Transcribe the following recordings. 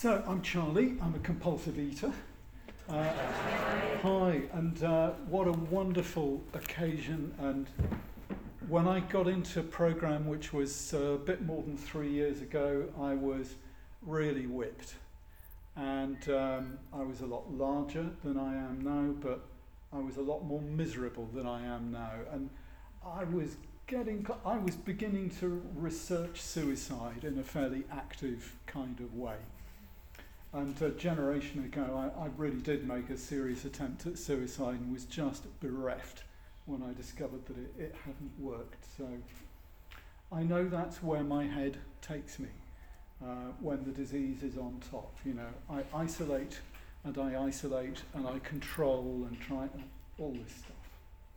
So, I'm Charlie, I'm a compulsive eater. Hi, and what a wonderful occasion. And when I got into a programme which was a bit more than 3 years ago, I was really whipped. And I was a lot larger than I am now, but I was a lot more miserable than I am now. And I was beginning to research suicide in a fairly active kind of way. And a generation ago, I really did make a serious attempt at suicide and was just bereft when I discovered that it hadn't worked. So I know that's where my head takes me when the disease is on top. You know, I isolate and I control and try all this stuff.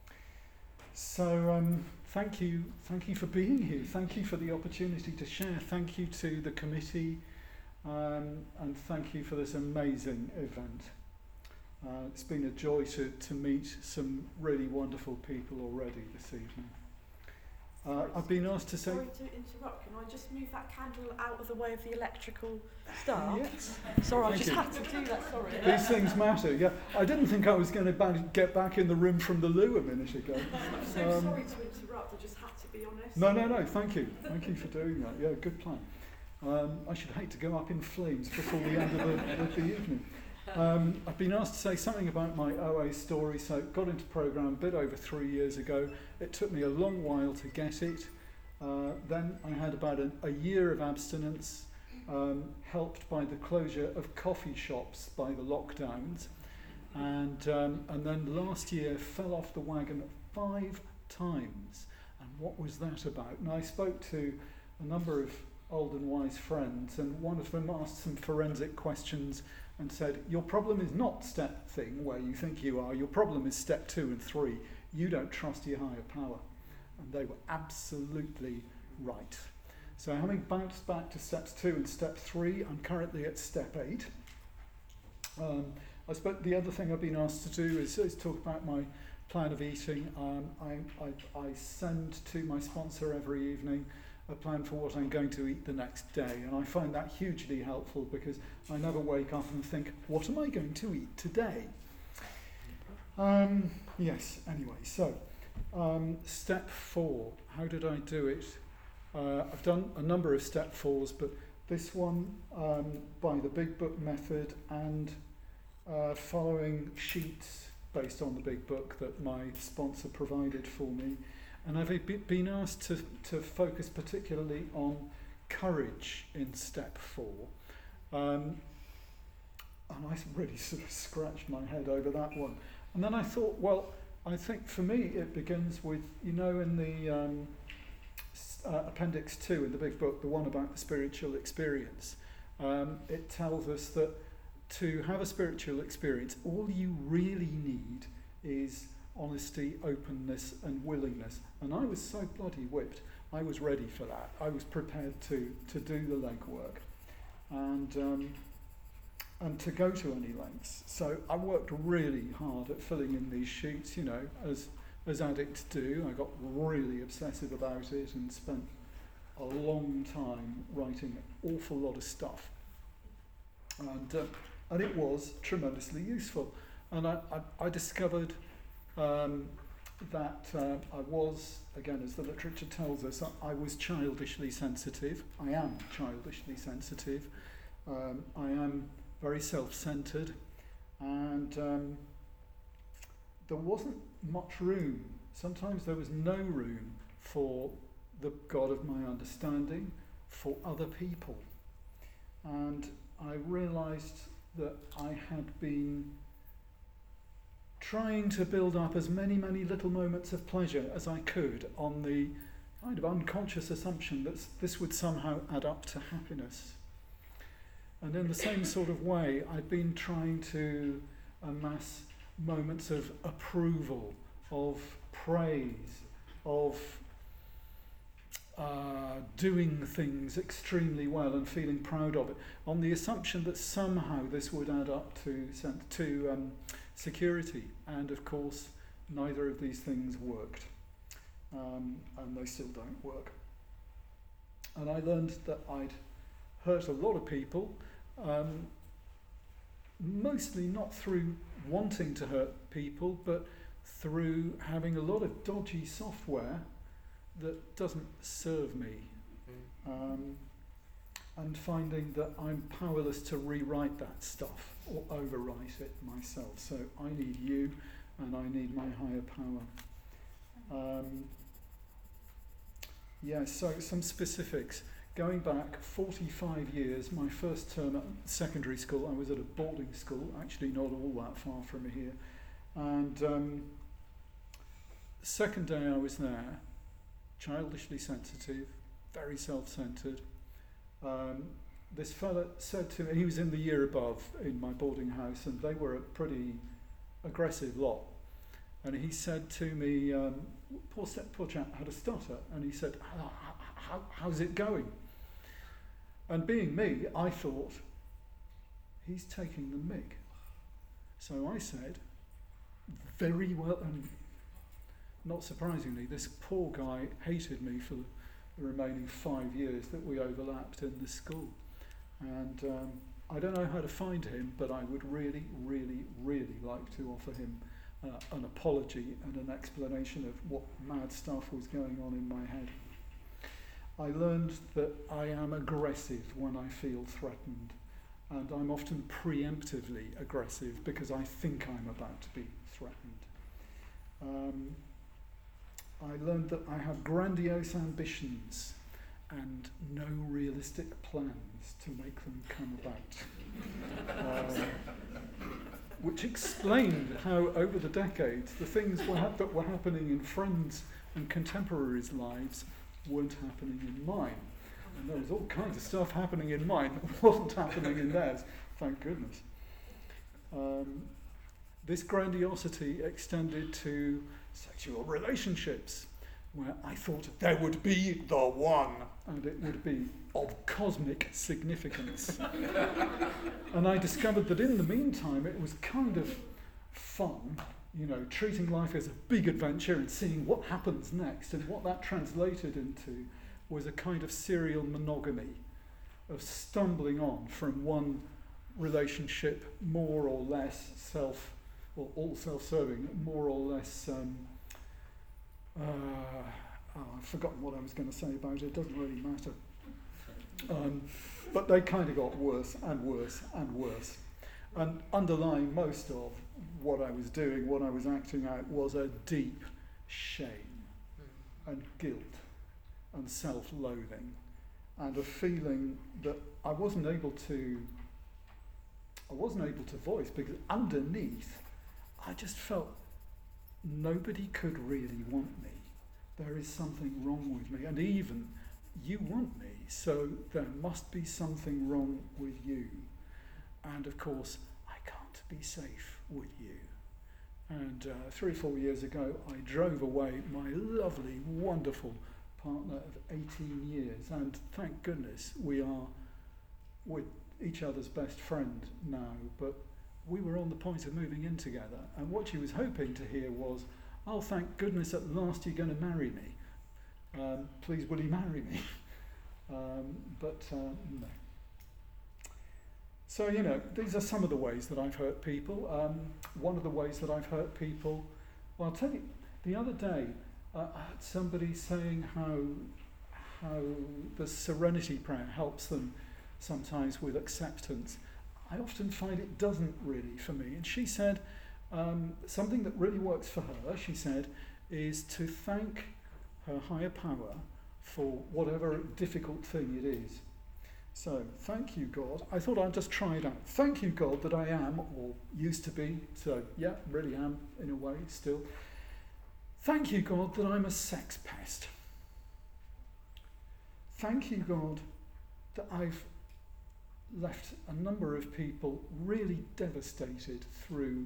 So thank you for being here. Thank you for the opportunity to share. Thank you to the committee. And thank you for this amazing event. It's been a joy to meet some really wonderful people already this evening. I've been asked to say... Sorry to interrupt, can I just move that candle out of the way of the electrical stuff? Yes. Sorry, I just had to do that, sorry. These things matter, yeah. I didn't think I was going to get back in the room from the loo a minute ago. I'm so sorry to interrupt, I just had to be honest. No, thank you. Thank you for doing that. Yeah, good plan. I should hate to go up in flames before the end of the evening. I've been asked to say something about my OA story, so got into programme a bit over 3 years ago. It took me a long while to get it. Then I had about a year of abstinence, helped by the closure of coffee shops by the lockdowns. And then last year fell off the wagon 5 times. And what was that about? And I spoke to a number of old and wise friends, and one of them asked some forensic questions and said, your problem is not step thing where you think you are, your problem is step 2 and 3. You don't trust your higher power. And they were absolutely right. So having bounced back to steps 2 and step 3, I'm currently at step 8. I suppose the other thing I've been asked to do is talk about my plan of eating. I send to my sponsor every evening a plan for what I'm going to eat the next day, and I find that hugely helpful because I never wake up and think, what am I going to eat today? Yes, anyway, so step 4, how did I do it? I've done a number of step 4s, but this one by the Big Book method and following sheets based on the Big Book that my sponsor provided for me. And I've been asked to focus particularly on courage in step 4. And I really sort of scratched my head over that one. And then I thought, well, I think for me it begins with, you know, in the Appendix 2 in the Big Book, the one about the spiritual experience, it tells us that to have a spiritual experience, all you really need is honesty, openness and willingness. And I was so bloody whipped. I was ready for that. I was prepared to do the legwork and to go to any lengths. So I worked really hard at filling in these sheets, you know, as addicts do. I got really obsessive about it and spent a long time writing an awful lot of stuff. And it was tremendously useful. And I discovered that I was, again, as the literature tells us, I was childishly sensitive. I am childishly sensitive. I am very self-centered. And there wasn't much room. Sometimes there was no room for the God of my understanding, for other people. And I realized that I had been trying to build up as many little moments of pleasure as I could on the kind of unconscious assumption that this would somehow add up to happiness. And in the same sort of way, I'd been trying to amass moments of approval, of praise, of doing things extremely well and feeling proud of it, on the assumption that somehow this would add up to security. And of course, neither of these things worked. And they still don't work. And I learned that I'd hurt a lot of people, mostly not through wanting to hurt people, but through having a lot of dodgy software that doesn't serve me, and finding that I'm powerless to rewrite that stuff or overwrite it myself. So I need you, and I need my higher power. So some specifics. Going back 45 years, my first term at secondary school, I was at a boarding school, actually not all that far from here. And second day I was there, childishly sensitive, very self-centred. This fella said to me, he was in the year above in my boarding house, and they were a pretty aggressive lot. And he said to me, poor chap had a stutter, and he said, how's it going? And being me, I thought, he's taking the mick. So I said, very well, and not surprisingly, this poor guy hated me for the remaining 5 years that we overlapped in the school. And I don't know how to find him, but I would really, really, really like to offer him an apology and an explanation of what mad stuff was going on in my head. I learned that I am aggressive when I feel threatened, and I'm often preemptively aggressive because I think I'm about to be threatened. I learned that I have grandiose ambitions and no realistic plans to make them come about. Which explained how over the decades the things that were happening in friends and contemporaries' lives weren't happening in mine. And there was all kinds of stuff happening in mine that wasn't happening in theirs, thank goodness. This grandiosity extended to sexual relationships, where I thought there would be the one, and it would be of cosmic significance. And I discovered that in the meantime it was kind of fun, treating life as a big adventure and seeing what happens next. And what that translated into was a kind of serial monogamy of stumbling on from one relationship more or less all self-serving, more or less I've forgotten what I was going to say about it. It doesn't really matter. But they kind of got worse and worse and worse. And underlying most of what I was doing, what I was acting out, was a deep shame and guilt and self-loathing and a feeling that I wasn't able to voice, because underneath I just felt nobody could really want me. There is something wrong with me, and even you want me, so there must be something wrong with you. And of course, I can't be safe with you. And 3 or 4 years ago, I drove away my lovely, wonderful partner of 18 years, and thank goodness we are with each other's best friend now, but we were on the point of moving in together, and what she was hoping to hear was, oh, thank goodness at last you're going to marry me. Please, will you marry me? But no. So, these are some of the ways that I've hurt people. One of the ways that I've hurt people, well, I'll tell you, the other day I had somebody saying how the Serenity Prayer helps them sometimes with acceptance. I often find it doesn't really for me. And she said, something that really works for her, she said, is to thank her higher power for whatever difficult thing it is. So, thank you, God. I thought I'd just try it out. Thank you, God, that I am, or used to be, so yeah, really am in a way still. Thank you, God, that I'm a sex pest. Thank you, God, that I've left a number of people really devastated through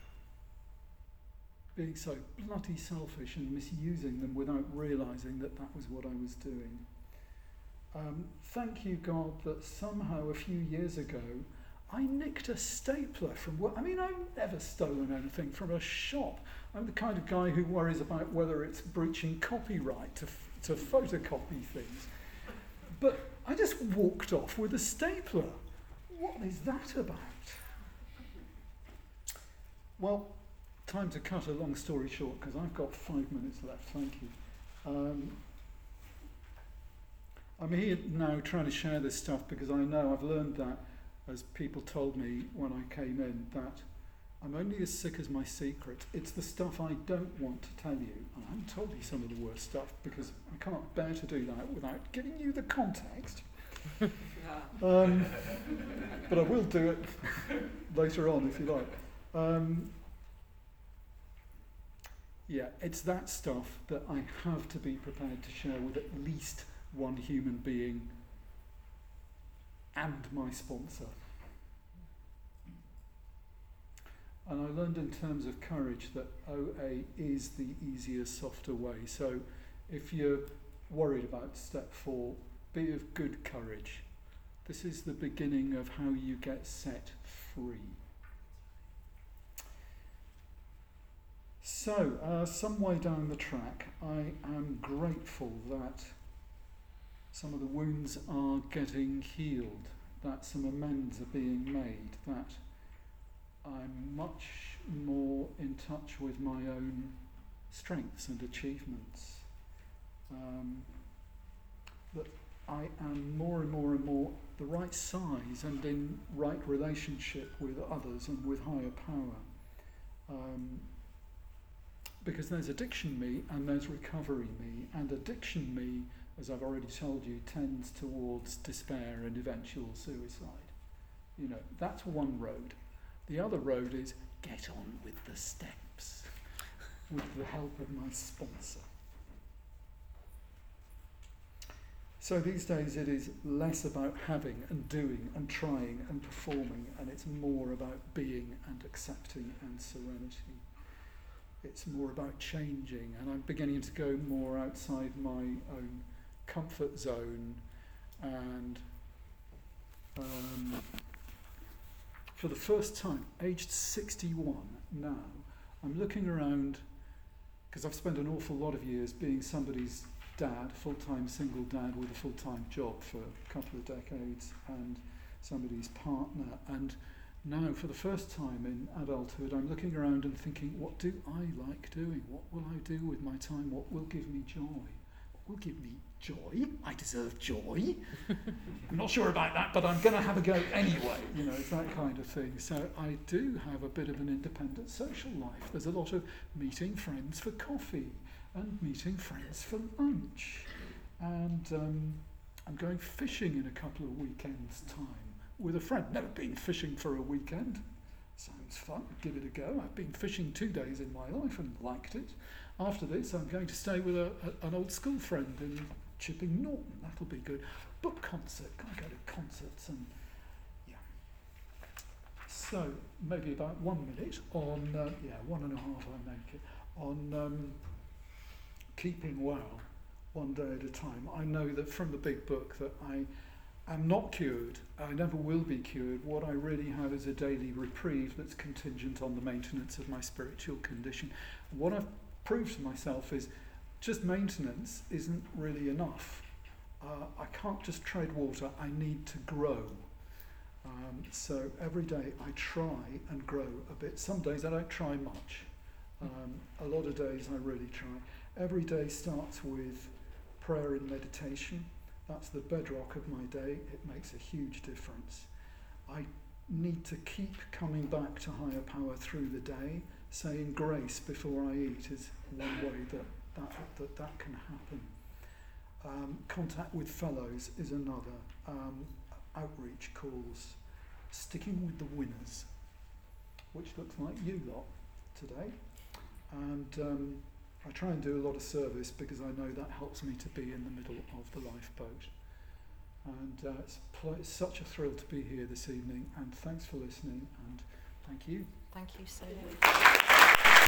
being so bloody selfish and misusing them without realising that that was what I was doing. Thank you, God, that somehow a few years ago I nicked a stapler from work. I mean, I've never stolen anything from a shop. I'm the kind of guy who worries about whether it's breaching copyright to photocopy things. But I just walked off with a stapler. what is that about? Well, time to cut a long story short, because I've got 5 minutes left, thank you. I'm here now trying to share this stuff because I know I've learned that, as people told me when I came in, that I'm only as sick as my secret. It's the stuff I don't want to tell you. And I haven't told you some of the worst stuff because I can't bear to do that without giving you the context. But I will do it later on if you like. Yeah, it's that stuff that I have to be prepared to share with at least one human being and my sponsor. And I learned in terms of courage that OA is the easier, softer way. So if you're worried about step 4, be of good courage. This is the beginning of how you get set free. So, some way down the track, I am grateful that some of the wounds are getting healed, that some amends are being made, that I'm much more in touch with my own strengths and achievements, that I am more and more and more the right size and in right relationship with others and with higher power. Because there's addiction me and there's recovery me, and addiction me, as I've already told you, tends towards despair and eventual suicide. You know, that's one road. The other road is get on with the steps with the help of my sponsor. So these days it is less about having and doing and trying and performing, and it's more about being and accepting and serenity. It's more about changing, and I'm beginning to go more outside my own comfort zone, and for the first time, aged 61 now, I'm looking around, because I've spent an awful lot of years being somebody's dad, full-time single dad with a full-time job for a couple of decades, and somebody's partner, and now for the first time in adulthood I'm looking around and thinking, what do I like doing? What will I do with my time? What will give me joy? What will give me joy? I deserve joy. I'm not sure about that, but I'm going to have a go anyway. You know, it's that kind of thing. So I do have a bit of an independent social life. There's a lot of meeting friends for coffee and meeting friends for lunch. And I'm going fishing in a couple of weekends' time with a friend. Never been fishing for a weekend. Sounds fun, give it a go. I've been fishing 2 days in my life and liked it. After this, I'm going to stay with an old school friend in Chipping Norton. That'll be good. Book concert, can I go to concerts? And yeah. So, maybe about 1 minute on, 1.5 I make it, on keeping well, one day at a time. I know that from the big book that I am not cured. I never will be cured. What I really have is a daily reprieve that's contingent on the maintenance of my spiritual condition. What I've proved to myself is just maintenance isn't really enough. I can't just tread water. I need to grow. So every day I try and grow a bit. Some days I don't try much. A lot of days I really try. Every day starts with prayer and meditation. That's the bedrock of my day. It makes a huge difference. I need to keep coming back to higher power through the day. Saying grace before I eat is one way that can happen. Contact with fellows is another. Outreach calls. Sticking with the winners, which looks like you lot today. And I try and do a lot of service because I know that helps me to be in the middle of the lifeboat. And it's such a thrill to be here this evening, and thanks for listening, and thank you. Thank you so much.